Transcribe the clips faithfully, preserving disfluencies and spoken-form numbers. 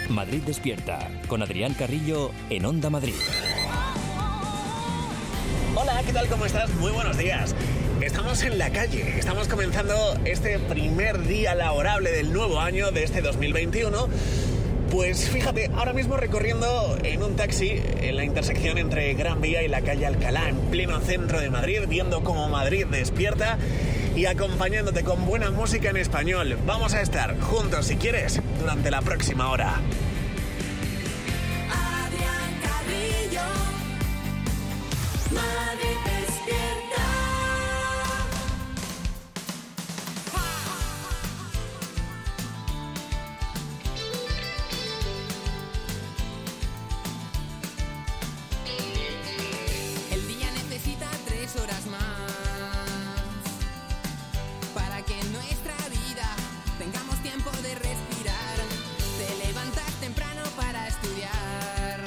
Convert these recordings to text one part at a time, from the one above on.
Madrid Despierta, con Adrián Carrillo en Onda Madrid. Hola, ¿qué tal? ¿Cómo estás? Muy buenos días. Estamos en la calle, estamos comenzando este primer día laborable del nuevo año de este dos mil veintiuno. Pues fíjate, ahora mismo recorriendo en un taxi en la intersección entre Gran Vía y la calle Alcalá, en pleno centro de Madrid, viendo cómo Madrid despierta y acompañándote con buena música en español. Vamos a estar juntos, si quieres, durante la próxima hora. Adrián Carrillo, Madrid despierta. El día necesita tres horas más para que en nuestra vida tengamos tiempo de respirar. Te levantas temprano para estudiar.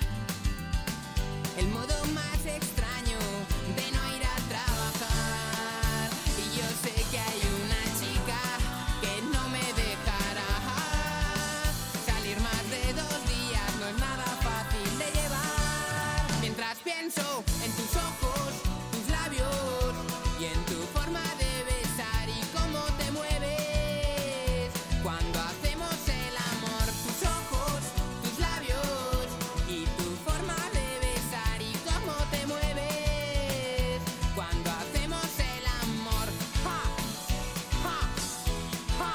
El modo más extraño de no ir a trabajar. Y yo sé que hay una chica que no me dejará salir más de dos días. No es nada fácil de llevar. Mientras pienso en tus ojos, tus labios y en tu forma de besar y cómo te mueves cuando hacemos el amor. Tus ojos, tus labios y tu forma de besar y cómo te mueves cuando hacemos el amor. ¡Ja! ¡Ja! ¡Ja!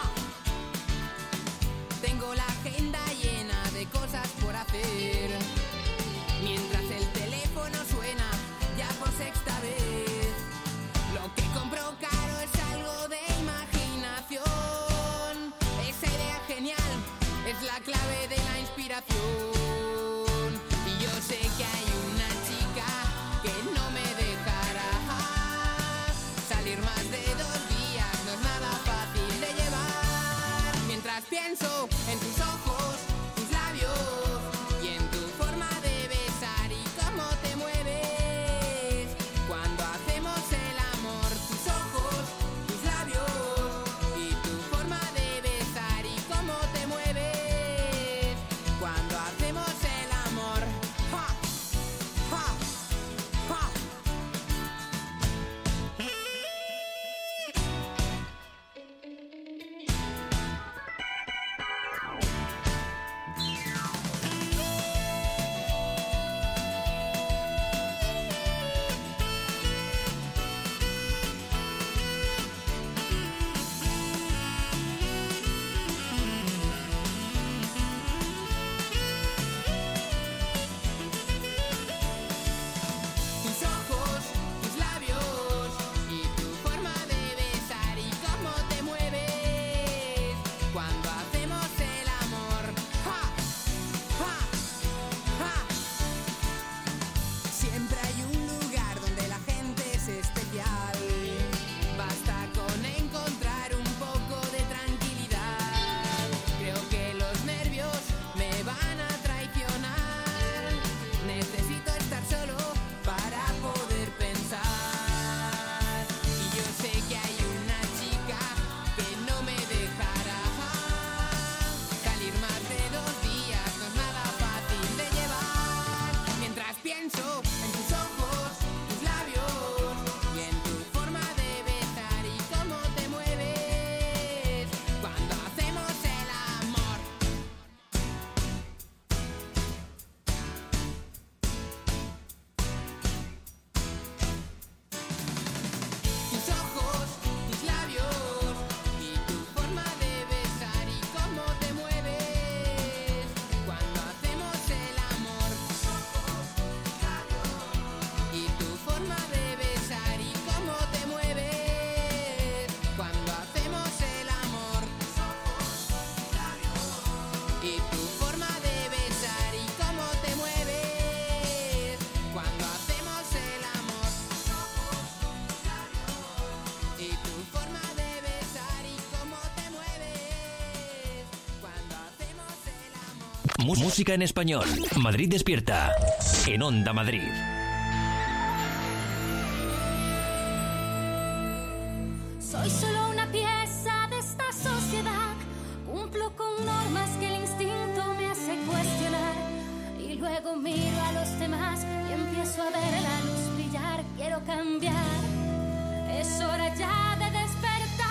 Tengo la agenda llena de cosas por hacer mientras el teléfono suena ya por sexta vez. Lo que compro caro es algo de imaginación. Esa idea genial es la clave de la inspiración. Y yo sé que hay una chica que no me dejará salir más de dos días. No es nada fácil de llevar. Mientras pienso en tus ojos, tus labios y en tu forma de besar y cómo te mueves cuando hacemos el amor. Tus ojos, tus labios y tu forma de besar y cómo te mueves cuando hacemos el amor. ¡Ja! ¡Ja! ¡Ja! Tus ojos, tus labios y tu forma de besar y cómo te mueves cuando hacemos el amor. ¡Ja! ¡Ja! ¡Ja! Siempre hay un lugar donde la gente es especial. Basta con encontrar un poco de tranquilidad. Creo que los nervios me van a traicionar. Necesito estar solo para poder pensar. Y yo sé que hay una chica que no me dejará salir más de dos días. No es nada fácil de llevar. Mientras pienso en tus ojos, tus labios y en tu forma de besar y cómo te mueves cuando hacemos el amor. Tus ojos, tus labios y tu forma de besar y cómo te mueves cuando hacemos el amor. Y tu forma de besar y cómo te mueves cuando hacemos el amor. Y tu forma de besar y cómo te mueves cuando hacemos el amor. Y tu forma de besar y cómo te mueves cuando hacemos el amor. Mu- Música en español. Madrid Despierta, en Onda Madrid. Soy solo una pieza de esta sociedad. Cumplo con normas que el instinto me hace Luego miro a los demás y empiezo a ver la luz brillar. Quiero cambiar, es hora ya de despertar.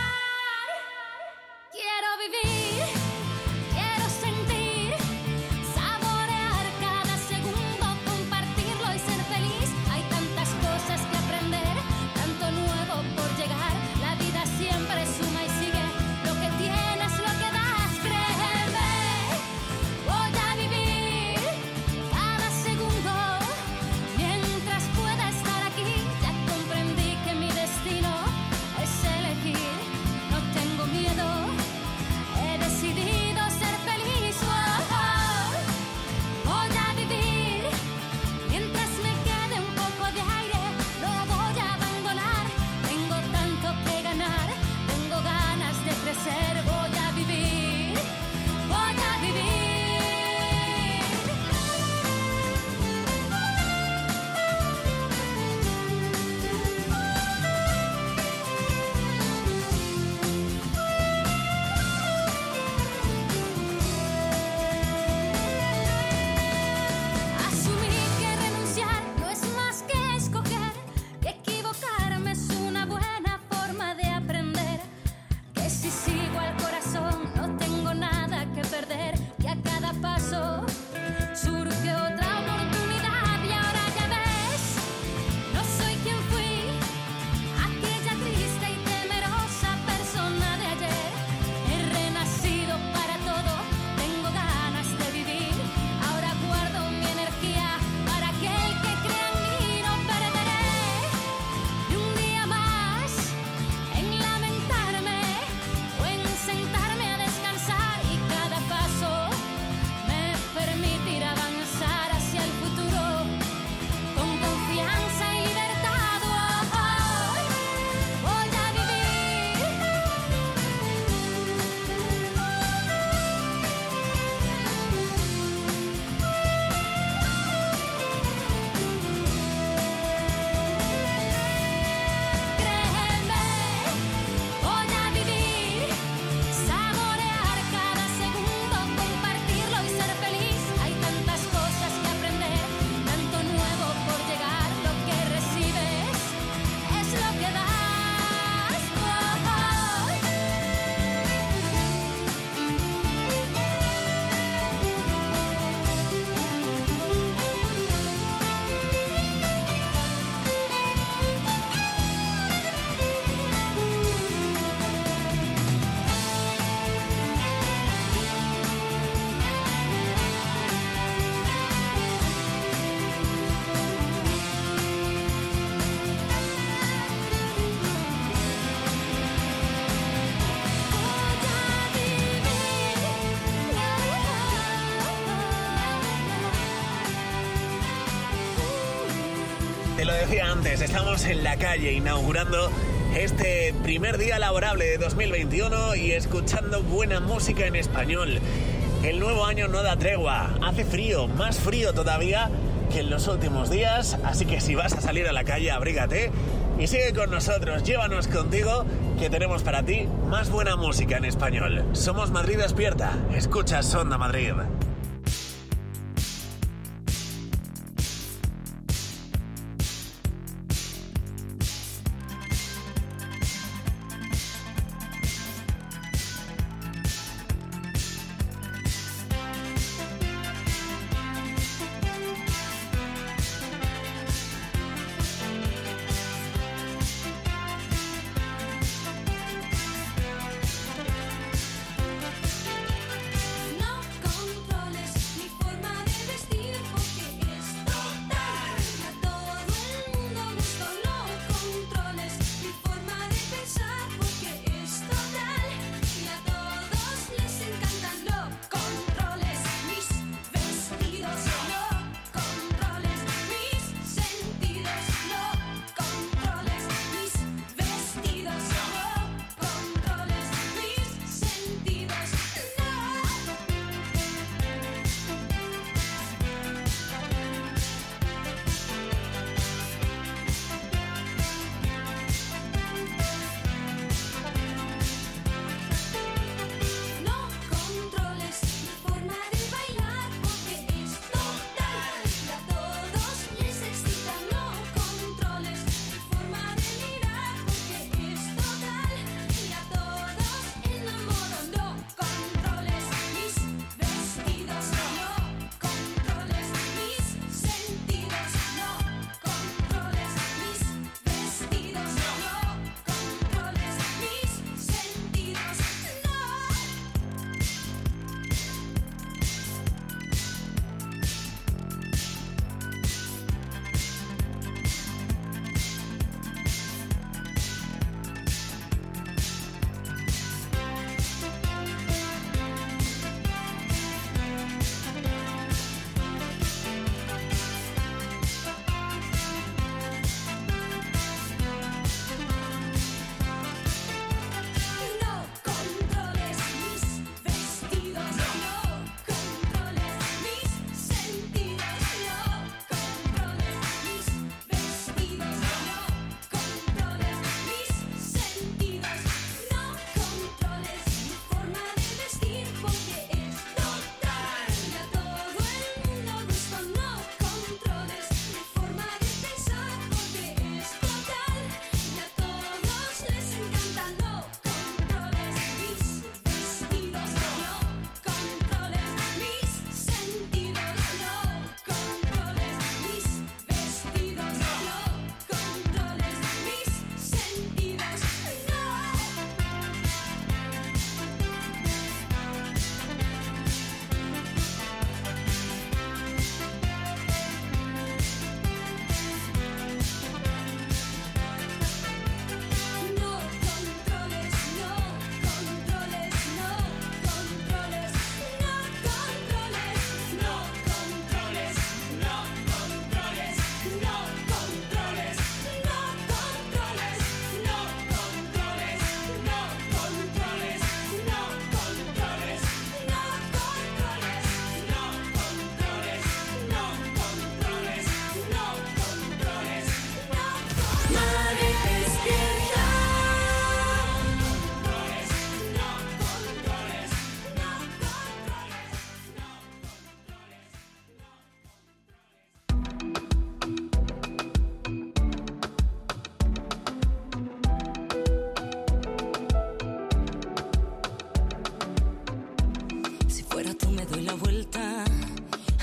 Quiero vivir, quiero sentir, saborear cada segundo, compartirlo y ser feliz. Hay tantas cosas que aprender, tanto nuevo por llegar. La vida siempre suma y sigue, lo que tienes, lo que das, créeme. Voy a vivir cada segundo, mientras pueda estar aquí. Ya comprendí que mi destino es elegir, no tengo miedo, he decidido ser feliz. Oh, oh. Voy a vivir mientras me quede un poco de aire, no voy a abandonar. Tengo tanto que ganar, tengo ganas de crecer. Voy a vivir, voy a vivir. Asumí que renunciar no es más que escoger, que equivocarme es una buena forma de aprender, que si sigo al corazón no tengo nada que perder, que a cada paso surge otra oportunidad. Y ahora ya ves, no soy quien fui, aquella triste y temerosa persona de ayer. He renacido para todo, tengo ganas de vivir. Ahora guardo mi energía para aquel que crea en mí. No perderé ni un día más en lamentarme o en sentarme a descansar. Y cada paso me permitirá avanzar hacia el futuro con confianza y libertad. Oh, oh. Voy a vivir. Créeme, voy a vivir, saborear cada segundo, compartirlo y ser feliz. Hay tantas cosas que aprender, tanto nuevo por llegar. Lo que recibes es lo que das. Oh, oh. Te lo decía antes, estamos en la calle inaugurando este primer día laborable de dos mil veintiuno y escuchando buena música en español. El nuevo año no da tregua, hace frío, más frío todavía que en los últimos días, así que si vas a salir a la calle, abrígate y sigue con nosotros, llévanos contigo, que tenemos para ti más buena música en español. Somos Madrid Despierta, escuchas Onda Madrid. No controlo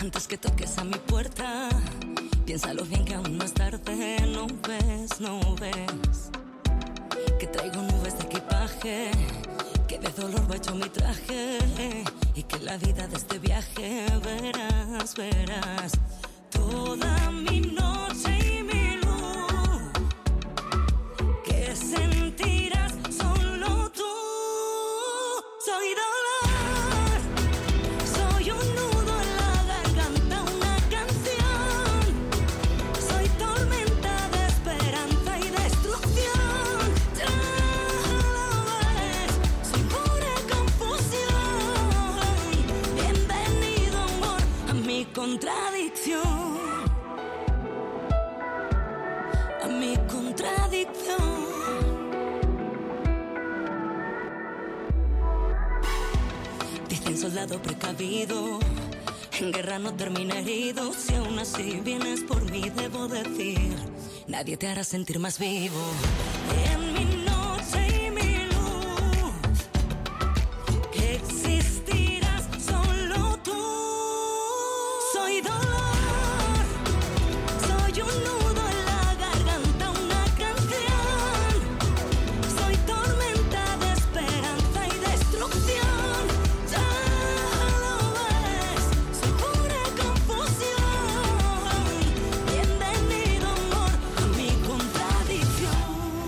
antes que toques a mi puerta. Piénsalo bien que aún no es tarde. No ves, no ves que traigo nubes de equipaje, que de dolor va hecho mi traje, y que la vida de este viaje verás, verás toda mi noche y mi luz, que sentirás solo tú. Soy dolor, soy un nudo en la garganta, una canción. Soy tormenta de esperanza y destrucción. Ya lo ves, soy pura confusión. Bienvenido, amor, a mi contradicción. A mi contradicción. Dicen soldado precavido, en guerra no termina herido. Si aún así vienes por mí, debo decir, nadie te hará sentir más vivo. En mi noche y mi luz, que existirás solo tú. Soy dolor, soy un nudo en la garganta, una canción. Soy tormenta de esperanza y destrucción. Ya lo ves, soy pura confusión. Bienvenido, amor, a mi contradicción.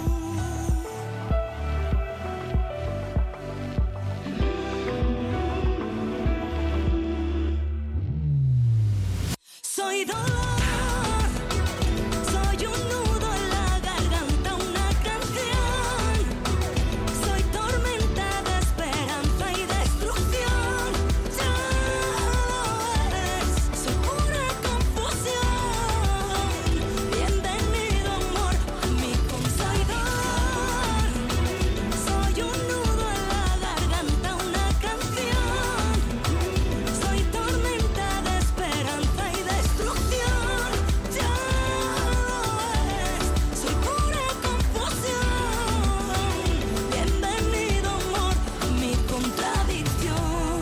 Soy dolor, soy un nudo en la garganta, una canción. Soy tormenta de esperanza y destrucción. Ya lo ves, soy pura confusión. Bienvenido, amor, a mi contradicción. Soy un nudo en la garganta, una canción. Soy tormenta de esperanza y destrucción. Ya lo ves, soy pura confusión. Bienvenido, amor, a mi contradicción.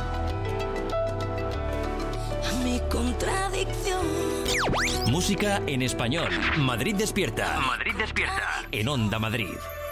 A mi contradicción. Música en español. Madrid despierta. Madrid despierta. En Onda Madrid.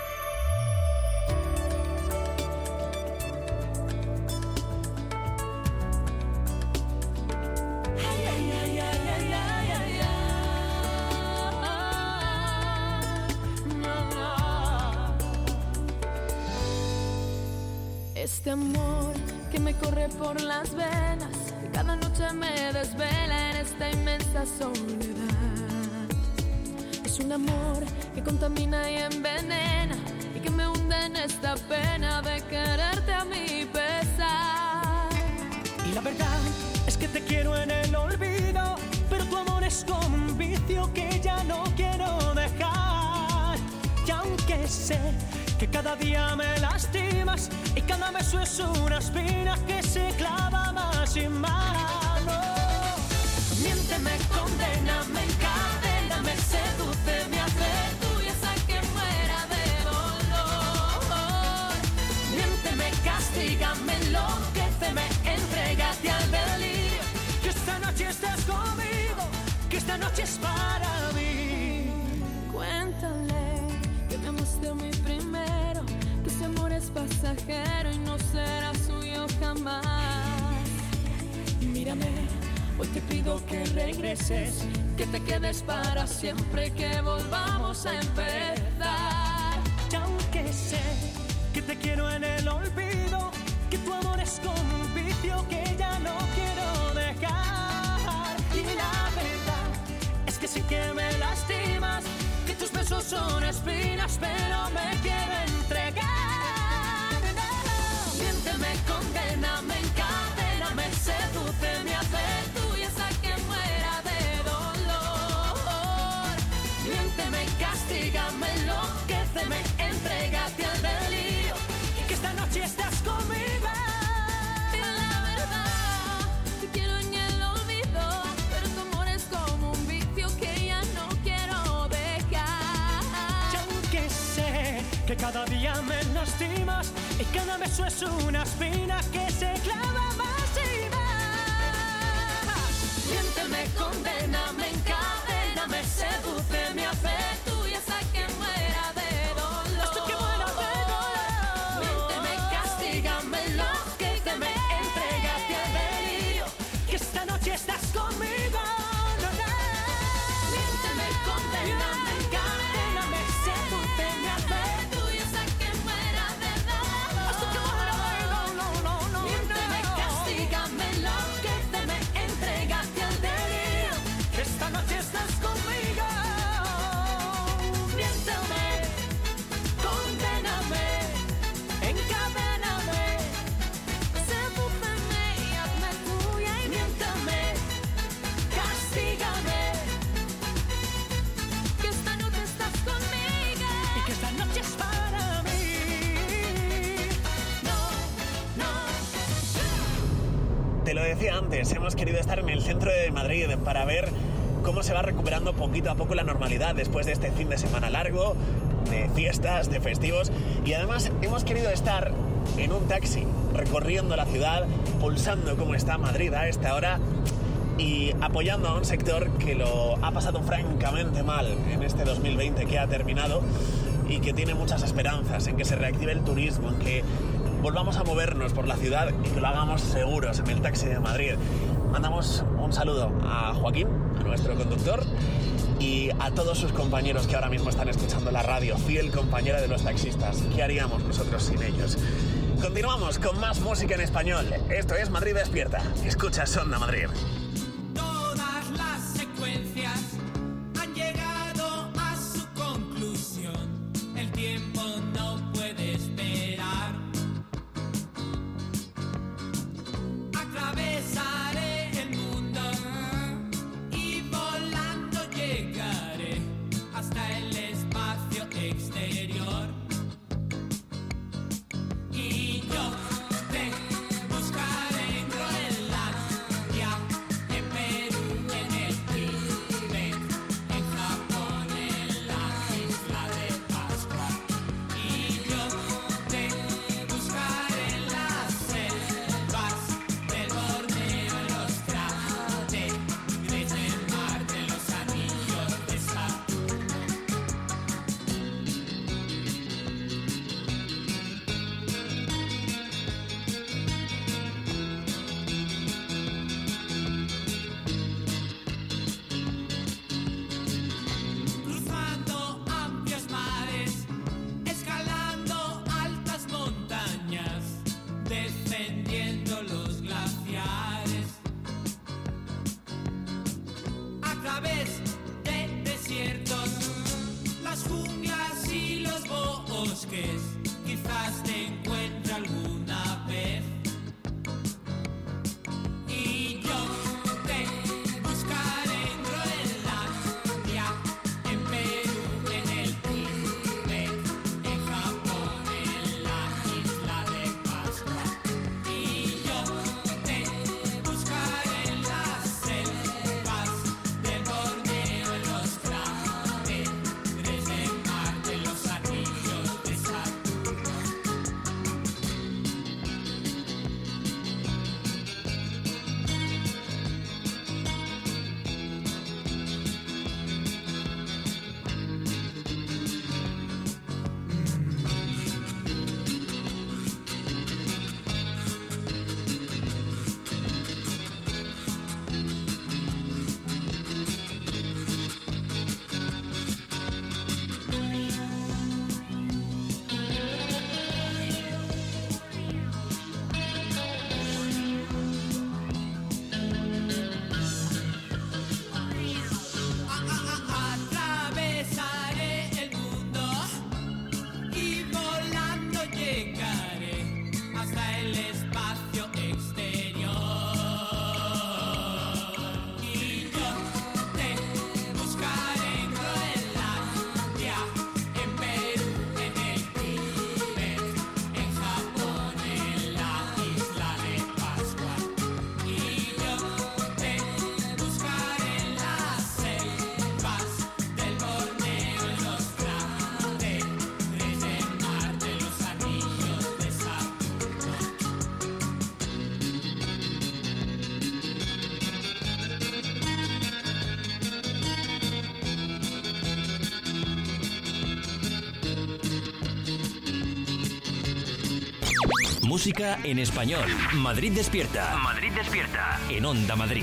Este amor que me corre por las venas, que cada noche me desvela en esta inmensa soledad. Es un amor que contamina y envenena, y que me hunde en esta pena de quererte a mi pesar. Y la verdad es que te quiero en el olvido, pero tu amor es como un vicio que ya no quiero dejar. Y aunque sé que cada día me lastimas y cada beso es una espina que se clava más y más. No. Miénteme, condena, me encadena, me seduce, me hace tuya hasta que muera de dolor. Miénteme, castígame, enloquéceme, entrégate al delirio. Que esta noche estás conmigo, que esta noche es para mí. Cuéntale que me amaste a mí primero, que ese amor es pasajero y no será suyo jamás. Mírame, hoy te pido que regreses, Que te quedes para siempre, que volvamos a empezar. y aunque sé que te quiero en el olvido, que tu amor es como un vicio que ya no quiero dejar. Y la verdad es que sí que me lastimas, que tus besos son espinas, pero me quiero entregar. Miénteme, condena, me encadena, me seduce, me hace tuya hasta que muera de dolor. Miénteme, castígame, enloquéceme, entrégate al delirio, que esta noche estás conmigo. Pero la verdad, te quiero en el olvido, pero tu amor es como un vicio que ya no quiero dejar. Y aunque sé que cada día me lastimas y cada beso es una espina que se clava más y más. Miénteme, condéname, encadéname, sedúceme, me hace tuya hasta que muera de dolor. Hasta que muera de dolor. Miénteme, castígame, enloquéceme, entrégate al delirio, que esta noche estás conmigo. No, no. Miénteme, condéname, encadéname, sedúceme, me hace tuya hasta que muera de dolor. Hasta que muera de dolor. No, no, no. Miénteme, castígame, enloquéceme, entrégate al delirio, que esta noche estás conmigo. Miénteme, condéname, encadéname, sedúceme y hazme tuya. Y miéntame, castígame, que esta noche estás conmigo. Y que esta noche es para mí. No, no. Te lo decía antes, hemos querido estar en el centro de Madrid para ver cómo se va recuperando poquito a poco la normalidad después de este fin de semana largo, de fiestas, de festivos, y además hemos querido estar en un taxi recorriendo la ciudad, pulsando cómo está Madrid a esta hora y apoyando a un sector que lo ha pasado francamente mal en este dos mil veinte que ha terminado y que tiene muchas esperanzas en que se reactive el turismo, en que volvamos a movernos por la ciudad y que lo hagamos seguros en el taxi de Madrid. Mandamos un saludo a Joaquín, a nuestro conductor, y a todos sus compañeros que ahora mismo están escuchando la radio, fiel compañera de los taxistas. ¿Qué haríamos nosotros sin ellos? Continuamos con más música en español. Esto es Madrid Despierta. Escuchas Onda Madrid. Todas las secuencias han llegado a su conclusión. El tiempo no puede esperar. Atravesaré el mundo y volando llegaré hasta el espacio exterior. Y yo te buscaré en Groenlandia. Música en español. Madrid despierta. Madrid despierta. En Onda Madrid.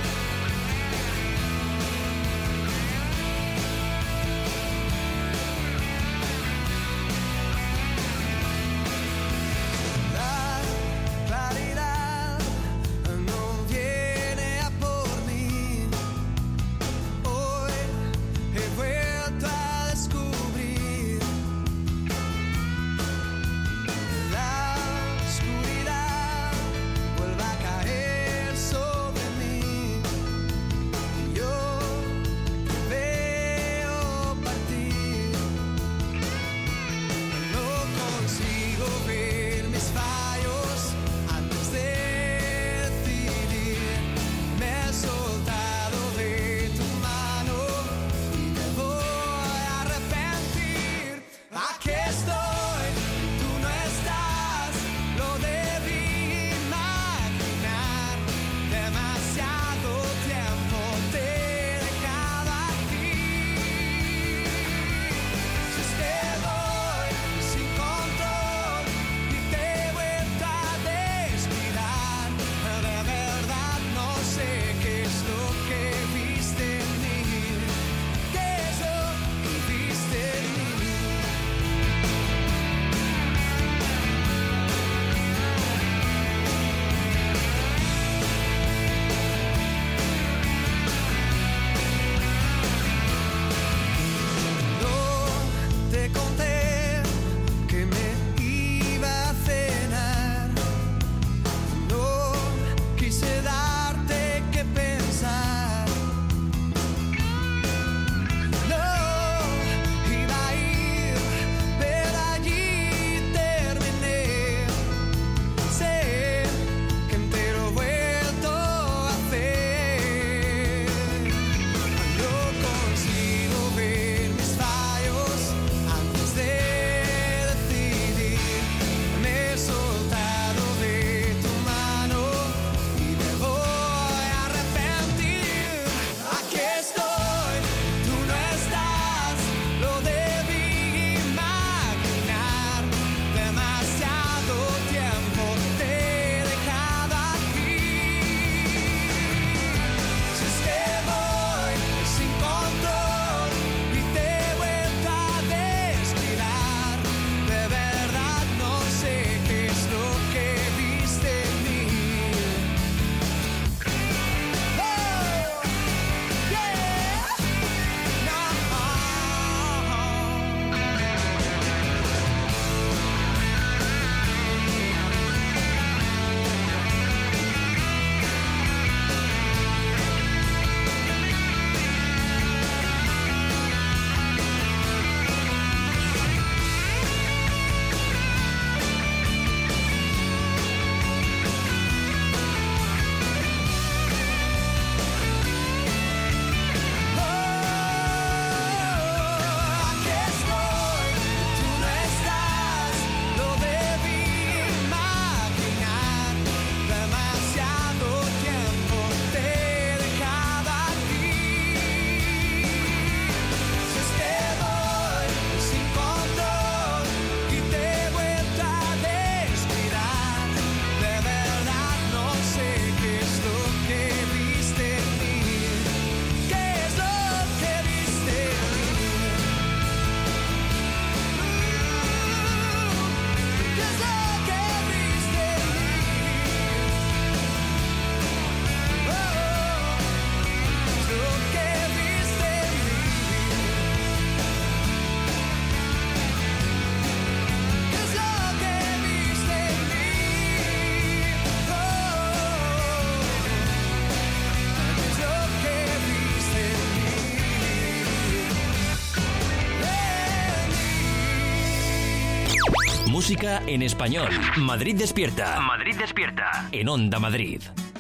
Música en español. Madrid despierta. Madrid despierta. En Onda Madrid.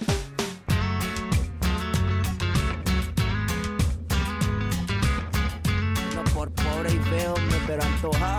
No por pobre y feo, pero antojado.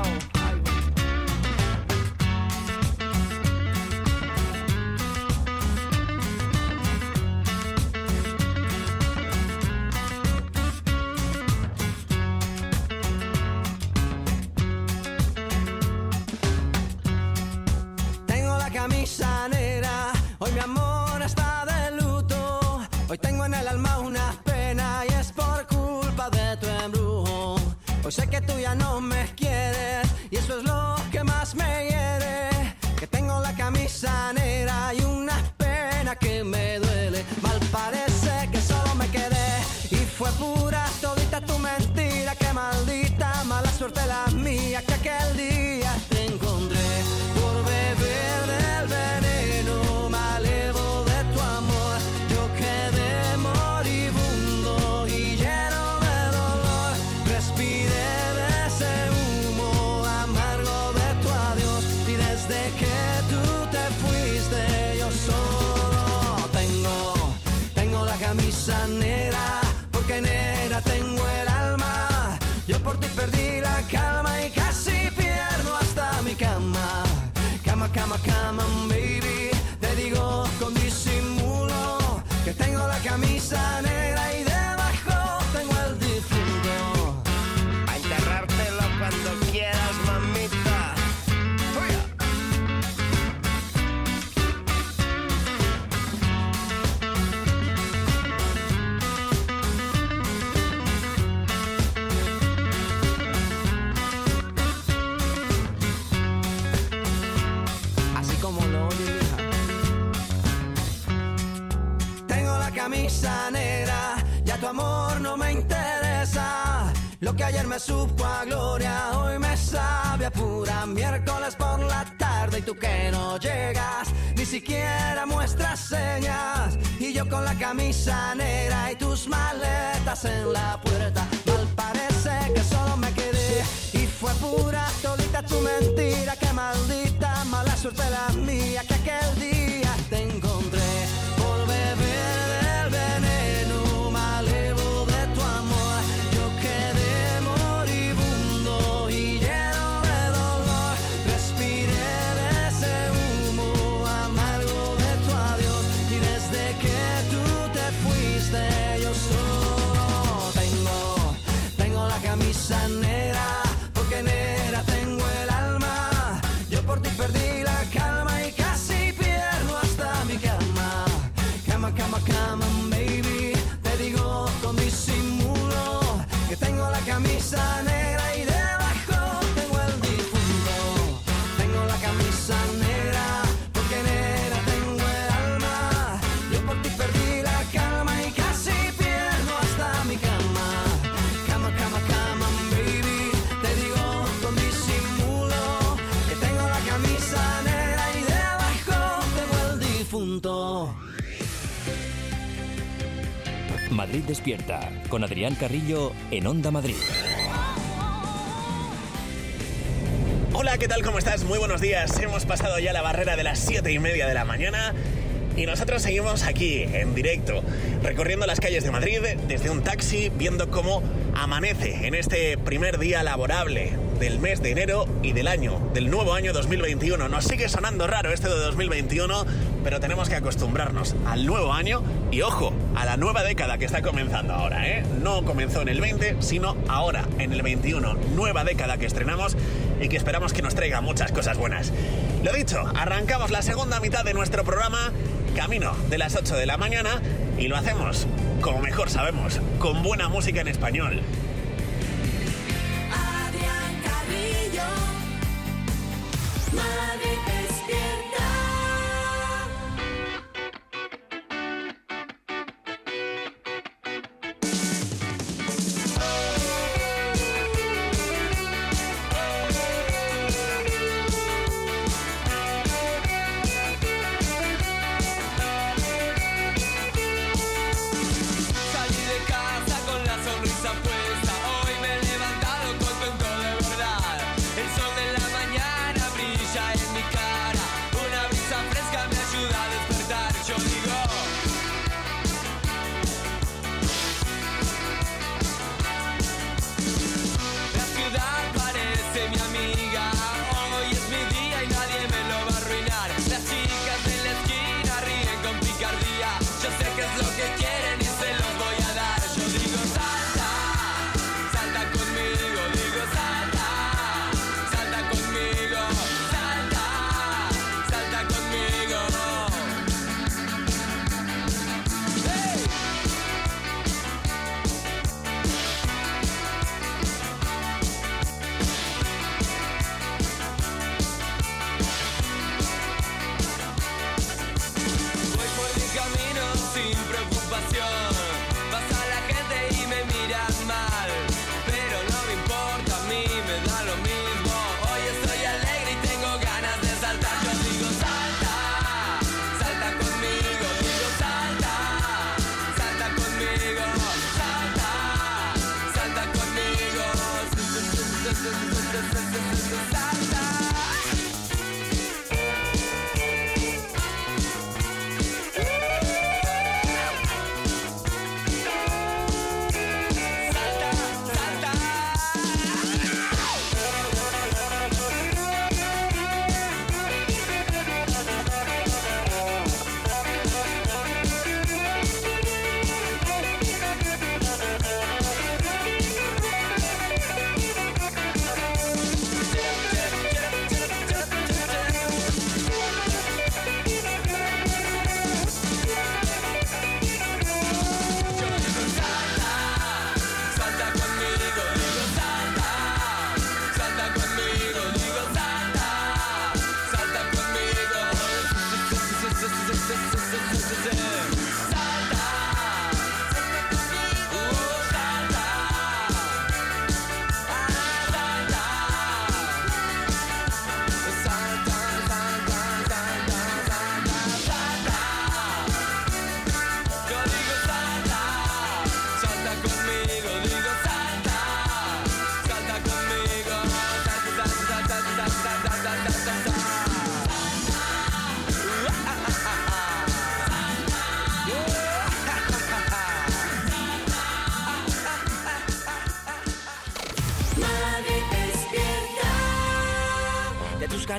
Hoy tengo en el alma una pena y es por culpa de tu embrujo. Hoy sé que tú ya no me quieres y eso es lo que más me hiere. Que tengo la camisa negra y una pena que me duele. Mal parece que solo me quedé y fue pura todita tu mentira. Qué maldita mala suerte la mía que aquel día te encontré por beber del veneno malevo de tu amor. Yo quedé moribundo y lleno de dolor. Respiré de ese humo amargo de tu adiós y desde que tú te fuiste yo solo tengo, tengo la camisa negra porque negra tengo el alma. Yo por ti perdí la calma y casi pierdo hasta mi cama. Cama, cama, cama, baby. Te digo con disimulo que tengo la camisa negra y debajo tengo el difunto. A enterrártelo cuando quieras, mamita. ¡Fuera! Así como lo oye, hija. Tengo la camisa negra, ya tu amor no me interesa. Lo que ayer me supo a gloria, hoy me sabe a pura. Miércoles por la tarde y tú que no llegas, ni siquiera muestras señas. Y yo con la camisa negra y tus maletas en la puerta. Mal parece que solo me quedé y fue pura todita tu mentira. Qué maldita mala suerte la mía que aquel día te encontré por beber del veneno malevo de tu amor. Yo quedé moribundo y lleno de dolor. Respiré de ese humo amargo de tu adiós y desde que tú te fuiste yo solo tengo, tengo la camisa negra porque negra tengo el alma. Yo por ti perdí la calma y casi pierdo hasta mi cama. Cama, cama, cama, baby. Te digo con disimulo que tengo la camisa negra y debajo tengo el difunto. Tengo la camisa negra porque negra tengo el alma. Yo por ti perdí la calma y casi pierdo hasta mi cama. Cama, cama, cama, baby. Te digo con disimulo que tengo la camisa negra y debajo tengo el difunto. Madrid Despierta, con Adrián Carrillo en Onda Madrid. Hola, ¿qué tal? ¿Cómo estás? Muy buenos días. Hemos pasado ya la barrera de las siete y media de la mañana y nosotros seguimos aquí, en directo, recorriendo las calles de Madrid desde un taxi, viendo cómo amanece en este primer día laborable del mes de enero y del año, del nuevo año dos mil veintiuno. Nos sigue sonando raro esto de dos mil veintiuno, pero tenemos que acostumbrarnos al nuevo año y, ojo, a la nueva década que está comenzando ahora, ¿eh? No comenzó en el veinte, sino ahora, en el veintiuno. Nueva década que estrenamos y que esperamos que nos traiga muchas cosas buenas. Lo dicho, arrancamos la segunda mitad de nuestro programa, camino de las ocho de la mañana, y lo hacemos, como mejor sabemos, con buena música en español. Adrián Carrillo, Madrid Despierta. Salí de casa con la sonrisa puesta. Hoy me he levantado contento de verdad. El sol de la mañana brilla en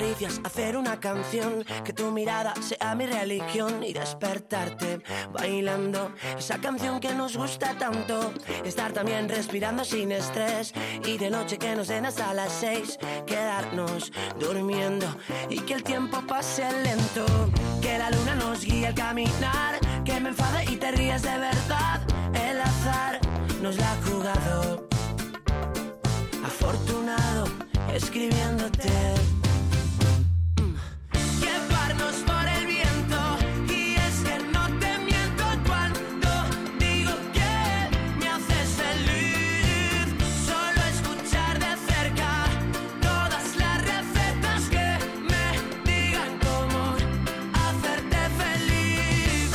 caricias, hacer una canción, que tu mirada sea mi religión y despertarte bailando esa canción que nos gusta tanto. Estar también respirando sin estrés y de noche que nos den hasta las seis, quedarnos durmiendo y que el tiempo pase lento, que la luna nos guíe al caminar, que me enfade y te ríes de verdad. El azar nos la ha jugado, afortunado escribiéndote. Mm. Llevarnos por el viento, y es que no te miento cuando digo que me haces feliz. Solo escuchar de cerca todas las recetas que me digan cómo hacerte feliz.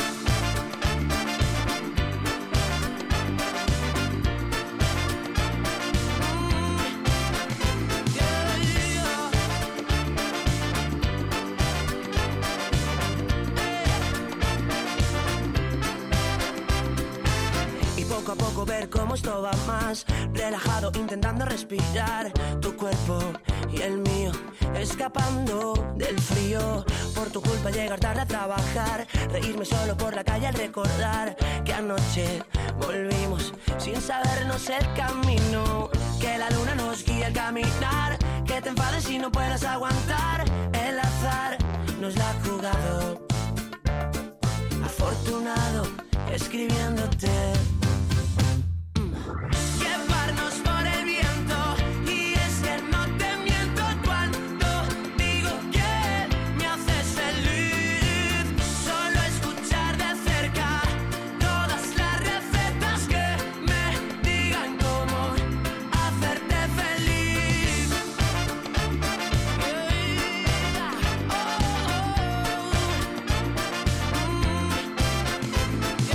Poco a poco ver cómo esto va más, relajado intentando respirar, tu cuerpo y el mío escapando del frío. Por tu culpa llegar tarde a trabajar, reírme solo por la calle al recordar que anoche volvimos sin sabernos el camino, que la luna nos guía al caminar, que te enfades y no puedas aguantar. El azar nos la ha jugado, afortunado escribiéndote. Llevarnos por el viento, y es que no te miento cuando digo que me haces feliz. Solo escuchar de cerca todas las recetas que me digan cómo hacerte feliz. Oh, oh, oh. Mm.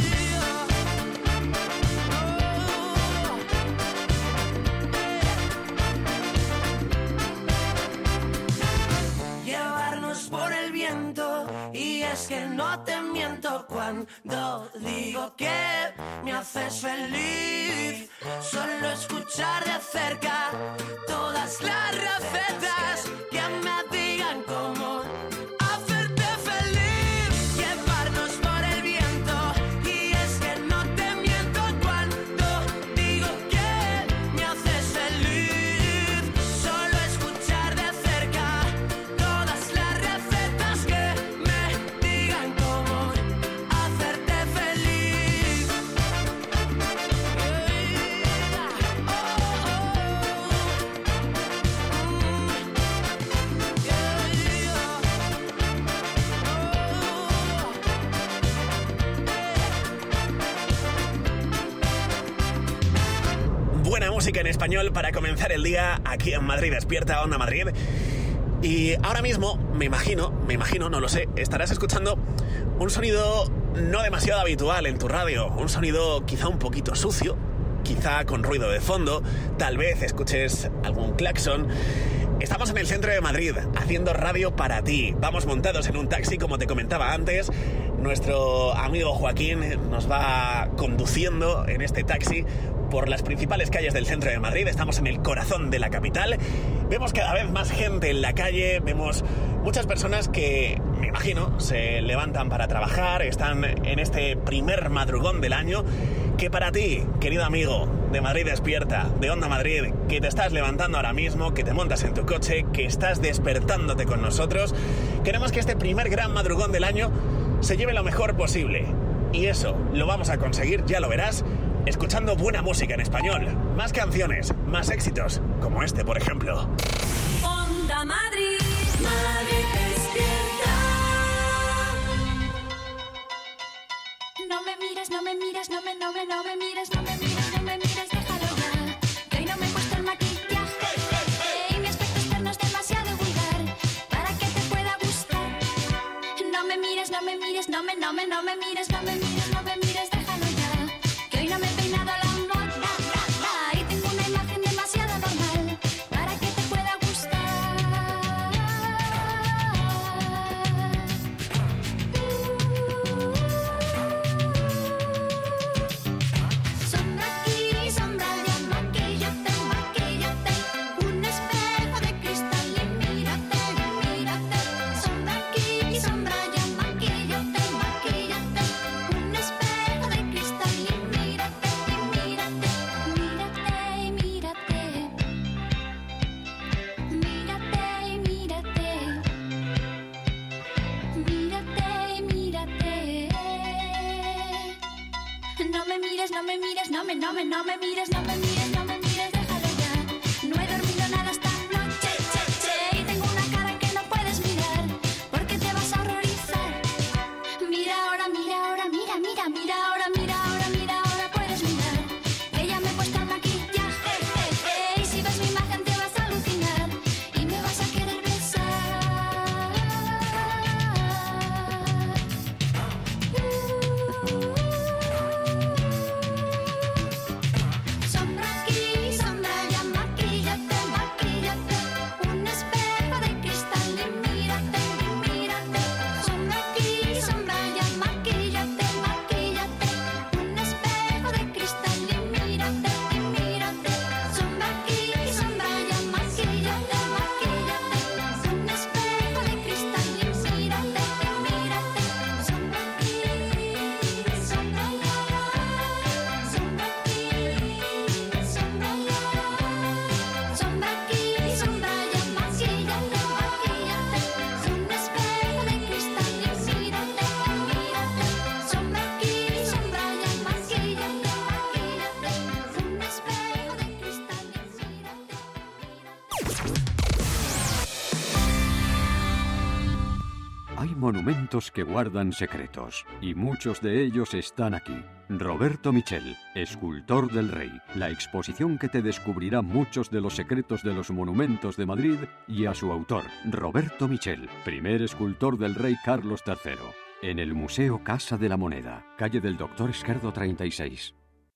Por el viento, y es que no te miento cuando digo que me haces feliz. Solo escuchar de cerca todas las recetas que me digan cómo hacerte feliz. Llevarnos por el viento, y es que no te miento cuando digo que me haces feliz. Solo escuchar de cerca todas las recetas que me digan cómo hacerte feliz. Oh, oh, Buena música en español para comenzar el día aquí en Madrid Despierta, Onda Madrid. Y ahora mismo, me imagino, me imagino, no lo sé, estarás escuchando un sonido no demasiado habitual en tu radio, un sonido quizá un poquito sucio, quizá con ruido de fondo, tal vez escuches algún claxon. Estamos en el centro de Madrid, haciendo radio para ti. Vamos montados en un taxi, como te comentaba antes. Nuestro amigo Joaquín nos va conduciendo en este taxi por las principales calles del centro de Madrid. Estamos en el corazón de la capital. Vemos cada vez más gente en la calle, vemos muchas personas que, me imagino, se levantan para trabajar, están en este primer madrugón del año, que para ti, querido amigo de Madrid Despierta, de Onda Madrid, que te estás levantando ahora mismo, que te montas en tu coche, que estás despertándote con nosotros, queremos que este primer gran madrugón del año se lleve lo mejor posible. Y eso lo vamos a conseguir, ya lo verás, escuchando buena música en español, más canciones, más éxitos, como este, por ejemplo. Onda Madrid, Madrid Despierta. No me mires, no me mires, no me, no me, no me mires, no me mires, no me mires, déjalo ya. Que hoy no me he puesto el maquillaje y mi aspecto externo es demasiado vulgar para que te pueda gustar. No me mires, no me mires, no me, no me, no me mires, no me mires, no me mires, déjalo ya. Que hoy no me he peinado a la moda y tengo una imagen demasiado normal para que te pueda gustar. Sombra aquí, sombra allá, maquíllate, maquíllate. Un espejo de cristal y mírate, mires, no me mires, no me, no me, no me mires, no me mires, no me mires, déjalo ya. No he dormido nada esta noche, che, che, y tengo una cara que no puedes mirar, porque te vas a horrorizar. Mira ahora, mira ahora, mira, mira, mira ahora, mira ahora, mira ahora, puedes mirar. Que ya me he puesto el maquillaje, je, je, y si ves mi imagen te vas a alucinar y me vas a querer besar. Sombra aquí, sombra allá, maquíllate, maquíllate. Un espejo de cristal y mírate, y mírate. Sombra aquí, sombra allá, maquíllate, maquíllate. Un espejo de cristal y mírate, y mírate. Sombra aquí, sombra allá, maquíllate, maquíllate. Un espejo de cristal y mírate, y mírate. Sombra aquí, sombra allá. Sombra aquí, sombra allá. Sombra aquí, sombra allá, maquíllate, maquíllate. Un espejo de cristal y mírate, mírate. Sombra aquí, sombra allá, maquíllate, maquíllate. Un espejo de cristal y mírate, Hay monumentos que guardan secretos, y muchos de ellos están aquí. Roberto Michel, escultor del Rey, la exposición que te descubrirá muchos de los secretos de los monumentos de Madrid, y a su autor, Roberto Michel, primer escultor del Rey Carlos tercero, en el Museo Casa de la Moneda, calle del Doctor Esquerdo treinta y seis.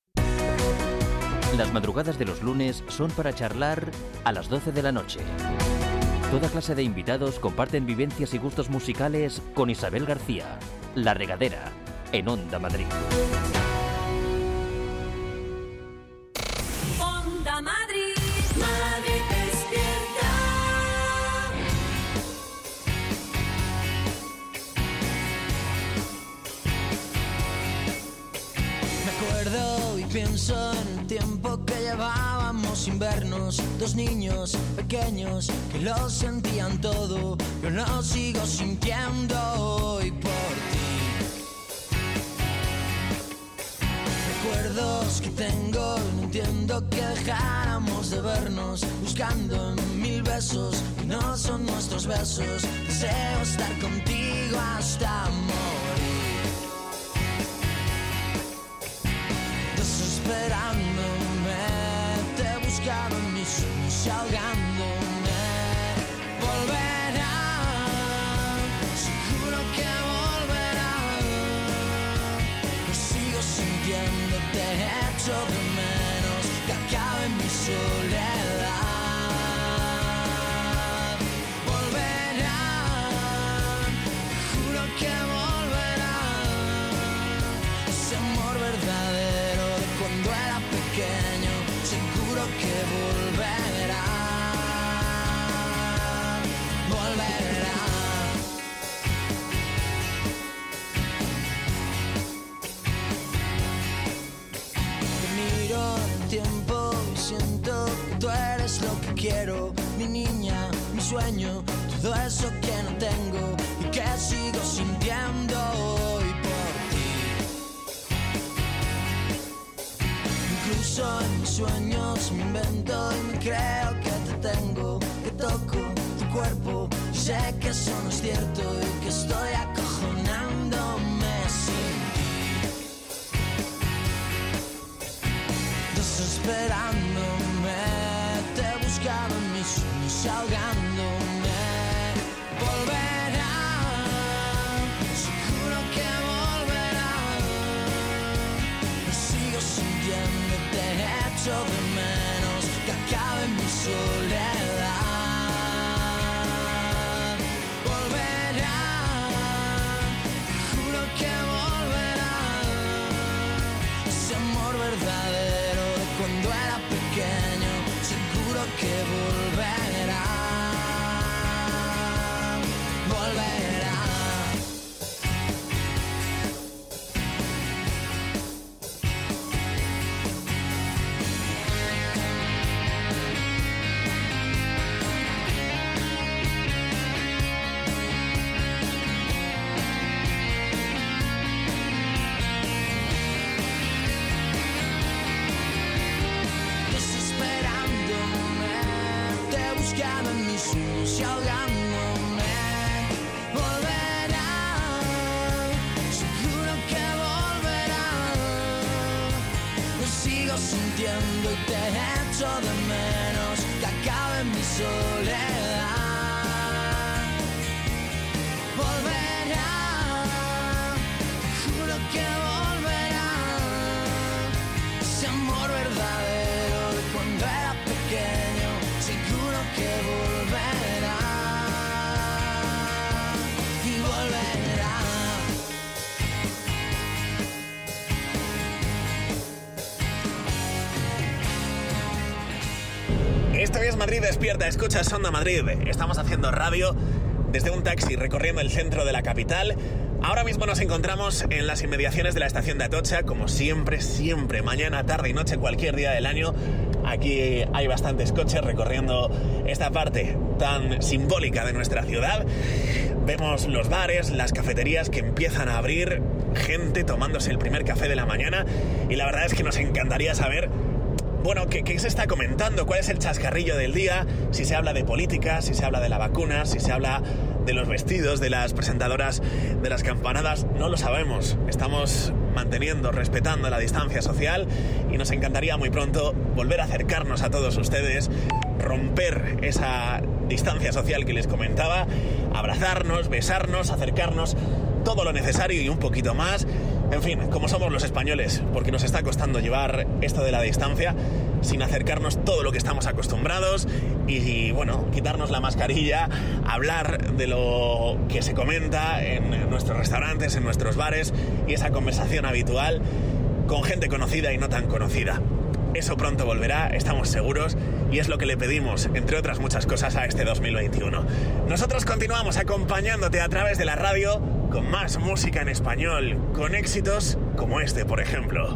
Las madrugadas de los lunes son para charlar a las doce de la noche. Toda clase de invitados comparten vivencias y gustos musicales con Isabel García. La Regadera, en Onda Madrid. Onda Madrid, Madrid despierta. Me acuerdo y pienso en el tiempo que llevábamos sin vernos, dos niños pequeños que lo sentían todo. Yo lo sigo sintiendo hoy por ti. Recuerdos que tengo, no entiendo que dejáramos de vernos, buscando en mil besos que no son nuestros besos. Deseo estar contigo hasta morir. Desesperándome, te he buscado en mis sueños, ahogándome. Volverá, seguro que volverá. Lo sigo sintiendo, te echo de menos, que acabe mi soledad. Volverá, juro que volverá. Ese amor verdadero de cuando era pequeño, seguro que volverá, volverá. Te miro en el tiempo y siento que tú eres lo que quiero, mi niña, mi sueño, todo eso que no tengo y que sigo sintiendo hoy por ti. Incluso en mis sueños me invento y me creo que te tengo, que toco tu cuerpo y sé que eso no es cierto y que estoy acojonándome sin ti. Desesperándome, te he buscado en mis sueños, ahogándome. Volverá, seguro que volverá. Lo sigo sintiendo, te echo de menos, que acabe mi soledad. Volverá, juro que volverá. Ese amor verdadero de cuando era pequeño, seguro que volverá, volverá. y ahogándome. Volverá, seguro que volverá. Lo sigo sintiendo y te echo de menos, que acabe mi soledad. Volverá, juro que volverá. Ese amor verdadero de cuando era pequeño, seguro que volverá. Y volverá. Esto es Madrid Despierta, escuchas Onda Madrid. Estamos haciendo radio desde un taxi recorriendo el centro de la capital. Ahora mismo nos encontramos en las inmediaciones de la estación de Atocha, como siempre, siempre, mañana, tarde y noche, cualquier día del año. Aquí hay bastantes coches recorriendo esta parte tan simbólica de nuestra ciudad. Vemos los bares, las cafeterías que empiezan a abrir, gente tomándose el primer café de la mañana, y la verdad es que nos encantaría saber, bueno, ¿qué, ¿qué se está comentando? ¿Cuál es el chascarrillo del día? Si se habla de política, si se habla de la vacuna, si se habla de los vestidos de las presentadoras de las campanadas, no lo sabemos. Estamos manteniendo, respetando la distancia social, y nos encantaría muy pronto volver a acercarnos a todos ustedes, romper esa distancia social que les comentaba, abrazarnos, besarnos, acercarnos, todo lo necesario y un poquito más. En fin, como somos los españoles, porque nos está costando llevar esto de la distancia sin acercarnos todo lo que estamos acostumbrados y, y bueno, quitarnos la mascarilla, hablar de lo que se comenta en nuestros restaurantes, en nuestros bares, y esa conversación habitual con gente conocida y no tan conocida. Eso pronto volverá, estamos seguros, y es lo que le pedimos, entre otras muchas cosas, a este dos mil veintiuno. Nosotros continuamos acompañándote a través de la radio con más música en español, con éxitos como este, por ejemplo.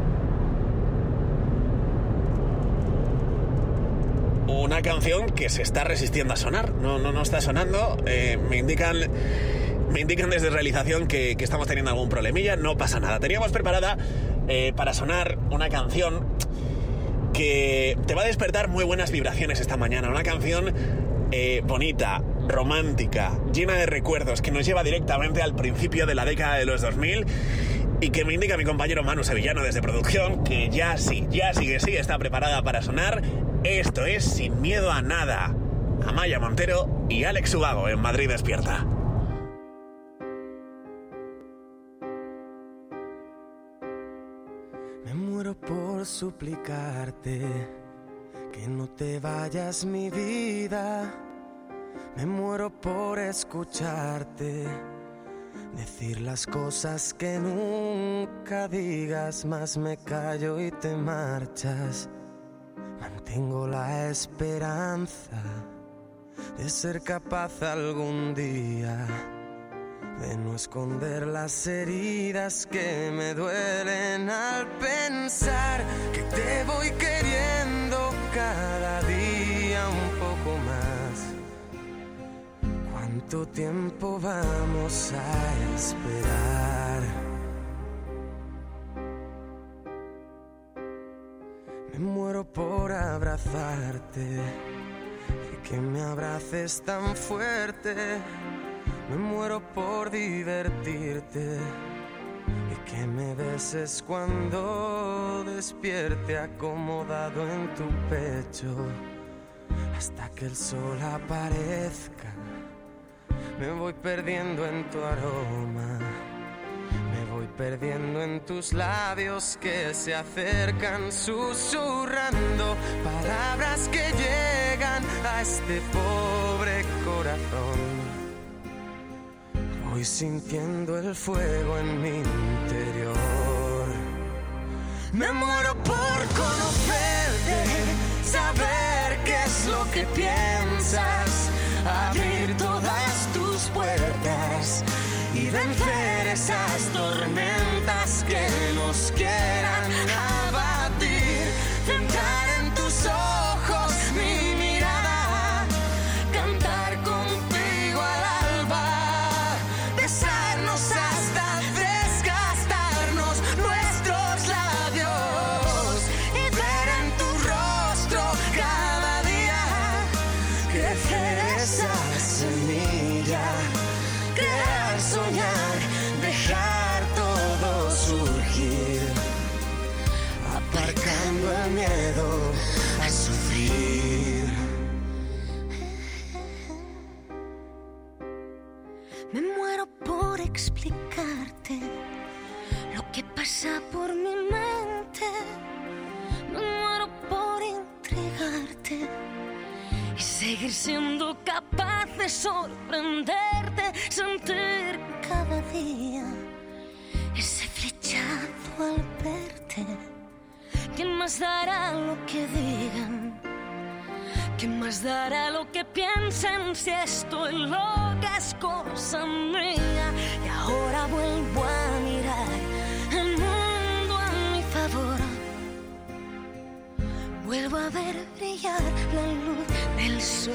Una canción que se está resistiendo a sonar, no, no, no está sonando, eh, me indican... Me indican desde realización que, que estamos teniendo algún problemilla, no pasa nada. Teníamos preparada eh, para sonar una canción que te va a despertar muy buenas vibraciones esta mañana. Una canción eh, bonita, romántica, llena de recuerdos, que nos lleva directamente al principio de la década de los dos mil, y que me indica mi compañero Manu Sevillano desde producción que ya sí, ya sí que sí está preparada para sonar. Esto es Sin Miedo a Nada. Amaya Montero y Alex Ubago en Madrid Despierta. Me muero por suplicarte que no te vayas, mi vida. Me muero por escucharte decir las cosas que nunca digas, más me callo y te marchas. Mantengo la esperanza de ser capaz algún día de no esconder las heridas que me duelen al pensar que te voy queriendo cada día un poco más. ¿Cuánto tiempo vamos a esperar? Me muero por abrazarte y que me abraces tan fuerte. Me muero por divertirte y que me beses cuando despierte acomodado en tu pecho hasta que el sol aparezca. Me voy perdiendo en tu aroma, me voy perdiendo en tus labios que se acercan susurrando palabras que llegan a este pobre corazón. Voy sintiendo el fuego en mi interior. Me muero por conocerte, saber qué es lo que piensas, abrir todas tus puertas y vencer esas tormentas que nos quieran abatir. Tentar en tus ojos mi mirada, cantar contigo al alba, besarnos hasta desgastarnos nuestros labios y ver en tu rostro cada día crecer esa explicarte lo que pasa por mi mente. Me muero por intrigarte y seguir siendo capaz de sorprenderte, sentir cada día ese flechazo al verte. ¿Quién más dará lo que digan? ¿Quién más dará lo que piensen? Si estoy loca es cosa mía. Y ahora vuelvo a mirar el mundo a mi favor. Vuelvo a ver brillar la luz del sol.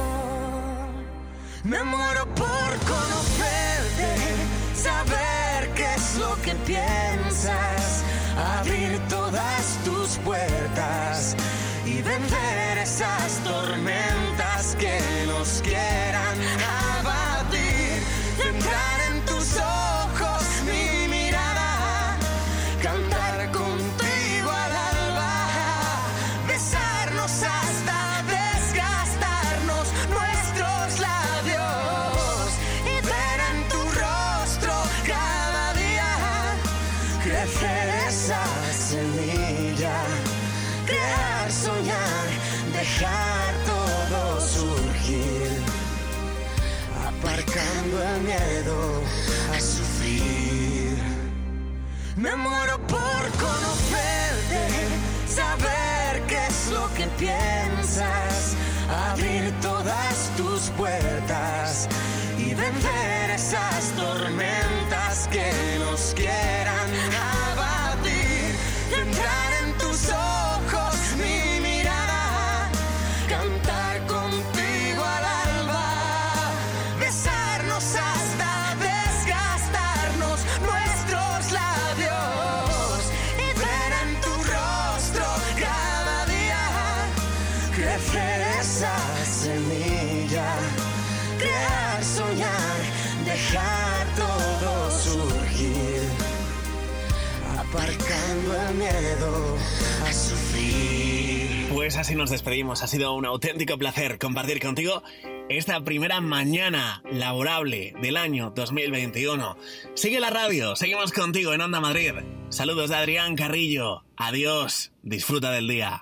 Me muero por conocerte, saber qué es lo que piensas, abrir todas tus puertas y vencer esas tormentas que nos quieran abatir. Entrar en tus ojos mi mirada, cantar contigo al alba, besarnos hasta desgastarnos nuestros labios y ver en tu rostro cada día crecer esa semilla, crear, soñar, dejar todo surgir, aparcando el miedo a sufrir. Me muero por conocerte, saber qué es lo que piensas, abrir todas tus puertas y vencer esas tormentas que nos quieran abatir. Entrar en tus ojos mi mirada, cantar contigo al alba, besarnos hasta desgastarnos nuestros labios y ver en tu rostro cada día crecer esa semilla, crear, soñar, dejar todo surgir, aparcando el miedo a sufrir. Pues así nos despedimos. Ha sido un auténtico placer compartir contigo esta primera mañana laborable del año dos mil veintiuno. Sigue la radio, seguimos contigo en Onda Madrid. Saludos de Adrián Carrillo. Adiós, disfruta del día.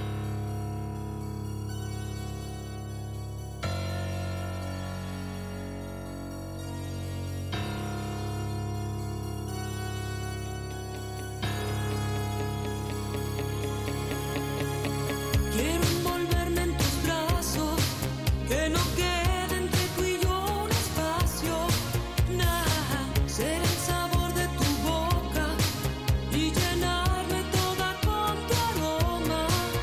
Quiero envolverme en tus brazos, que no quede entre tú y yo un espacio, nada, ser el sabor de tu boca y llenarme toda con tu aroma.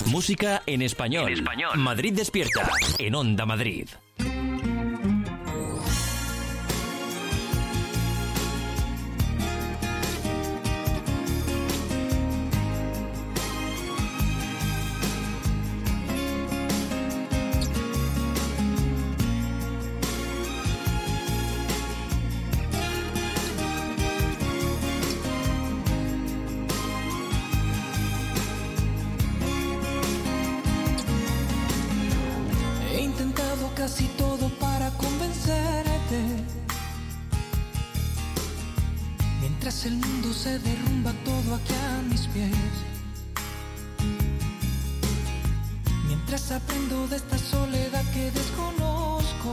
Música en español. En español. Madrid despierta. En Onda Madrid. Casi todo para convencerte. Mientras el mundo se derrumba todo aquí a mis pies. Mientras aprendo de esta soledad que desconozco.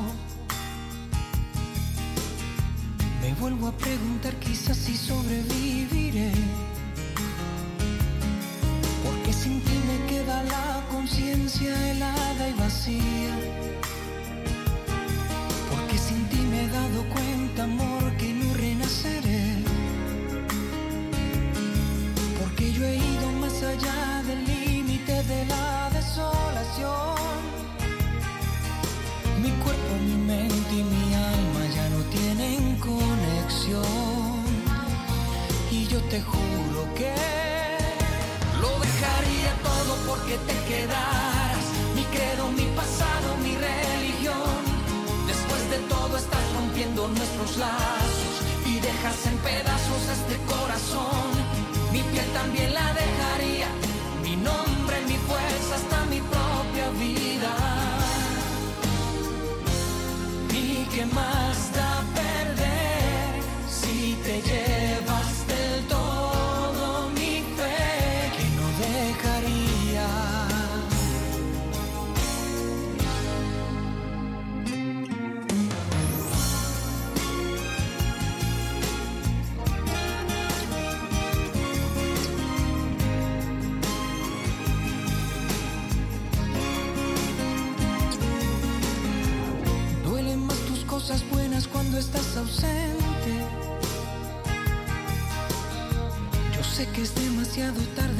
Me vuelvo a preguntar quizás si sobreviviré. Porque sin ti me queda la conciencia helada y vacía. Porque sin ti me he dado cuenta, amor, que no renaceré. Porque yo he ido más allá del límite de la desolación. Mi cuerpo, mi mente y mi alma ya no tienen conexión. Y yo te juro que lo dejaría todo porque te quedaras. Mi credo, mi pasado, mi religión. Después de todo estás rompiendo nuestros lazos y dejas en pedazos este corazón. Mi piel también la dejaría, mi nombre, mi fuerza, hasta mi propia vida. ¿Y qué más da perder si te llevas del todo mi fe que no dejaría? Cosas buenas cuando estás ausente. Yo sé que es demasiado tarde